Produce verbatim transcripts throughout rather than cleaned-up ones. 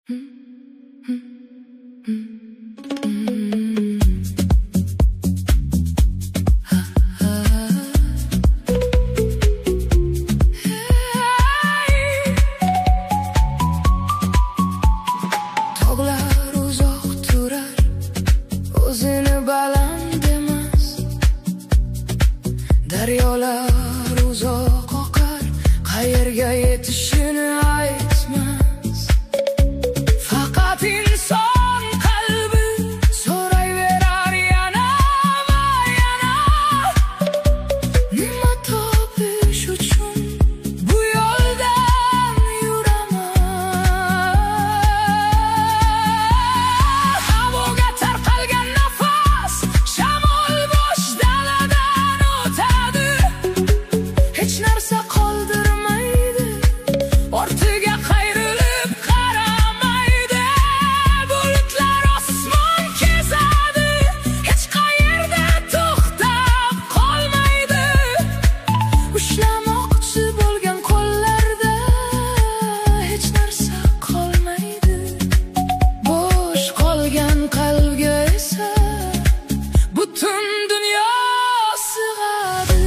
Tog'lar uzoq turar, o'zini baland emas. Daryolar uzoq oqar, qayerga yetishini aytmas. Faqat inson qalbi so'rayverar yana va yana. Nima topish uchun bu yo'ldan yuraman? Havoga tarqalgan nafas, shamol bo'sh daladan o'tadi. Hech narsa qoldirmaydi, ortiga qayrilib qaramaydi. Bulutlar osmon kezadi, hech qayerda to'xtab qolmaydi. Ushlamoqchi bo'lgan qo'llarda hech narsa qolmaydi. Bo'sh qolgan qalbga esa butun dunyo sig'adi.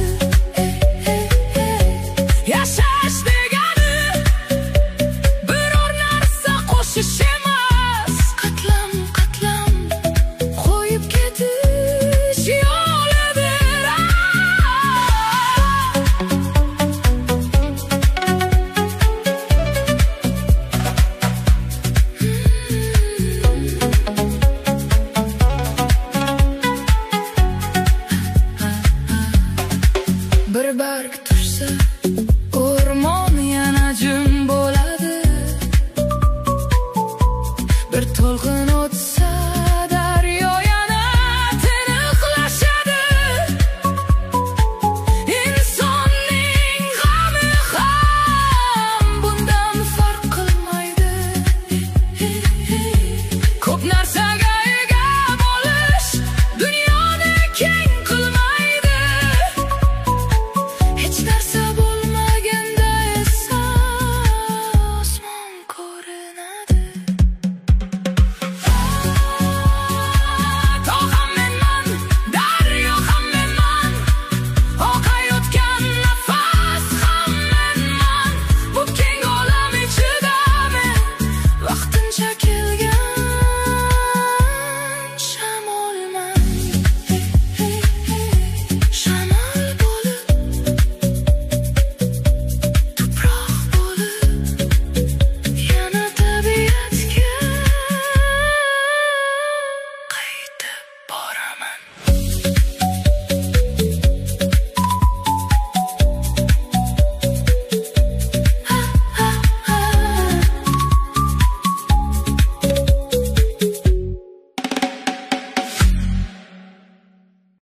Yashash degani biror narsa qo'shish emas, qatlam qatlam qo'yib ketish yo'lidir. Bir barg tushsa, o'rmon yana jim bo'ladi. Bir to'lqin o'tsa,